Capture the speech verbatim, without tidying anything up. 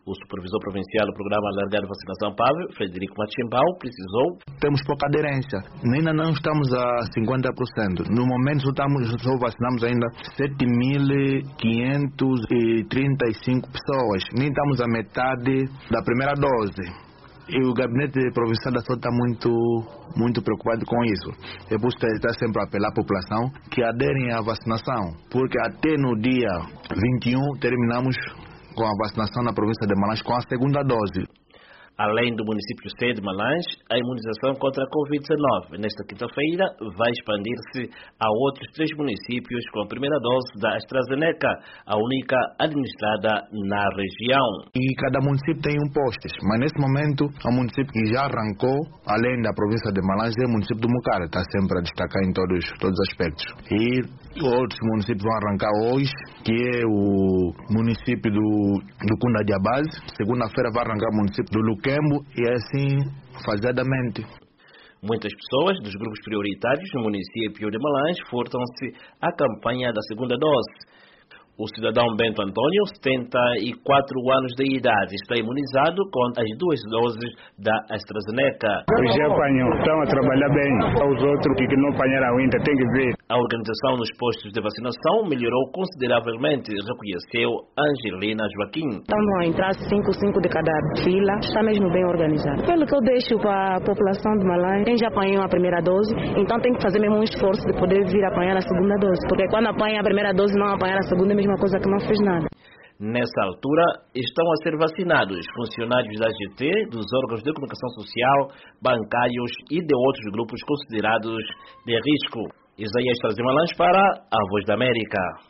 O supervisor provincial do programa Alargar Vacinação P A V, Frederico Machimbau, precisou: temos pouca aderência, ainda não estamos a cinquenta por cento. No momento só, estamos, só vacinamos ainda sete mil quinhentas e trinta e cinco pessoas, nem estamos a metade da primeira dose. E o gabinete provincial da saúde está muito, muito preocupado com isso. É por isso que está sempre a apelar à população que aderem à vacinação, porque até no dia vinte e um terminamos com a vacinação na província de Malange com a segunda dose. Além do município sede de Malange, a imunização contra a covid dezenove nesta quinta-feira vai expandir-se a outros três municípios com a primeira dose da AstraZeneca, a única administrada na região. E cada município tem um posto, mas nesse momento o município que já arrancou, além da província de Malange, é o município do Mucara, está sempre a destacar em todos, todos os aspectos. E outros municípios vão arrancar hoje, que é o município do, do Cunda de Abase. Segunda-feira vai arrancar o município do Luque, e assim faseadamente. Muitas pessoas dos grupos prioritários no município de Malange furtam-se à campanha da segunda dose. O cidadão Bento Antônio, setenta e quatro anos de idade, está imunizado com as duas doses da AstraZeneca. Os já apanham, estão a trabalhar bem. Os outros que não apanharam ainda têm que ver. A organização nos postos de vacinação melhorou consideravelmente, reconheceu Angelina Joaquim. Estamos a entrar cinco, cinco de cada fila, está mesmo bem organizado. Pelo que eu deixo para a população de Malange, quem já apanhou a primeira dose, então tem que fazer mesmo um esforço de poder vir apanhar a segunda dose, porque quando apanha a primeira dose não apanhar a segunda, é a mesma coisa que não fez nada. Nessa altura, estão a ser vacinados funcionários da A G T, dos órgãos de comunicação social, bancários e de outros grupos considerados de risco. Isaías Malange para a Voz da América.